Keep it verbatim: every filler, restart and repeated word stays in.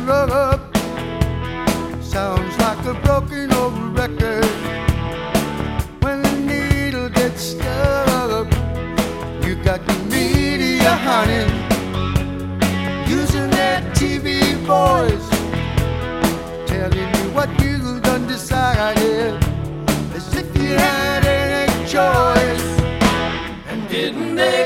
rub. Sounds like a broken old record. When the needle gets stuck, you got the media, honey, using that T V voice, telling you what you done decided, as if you had any choice. And didn't they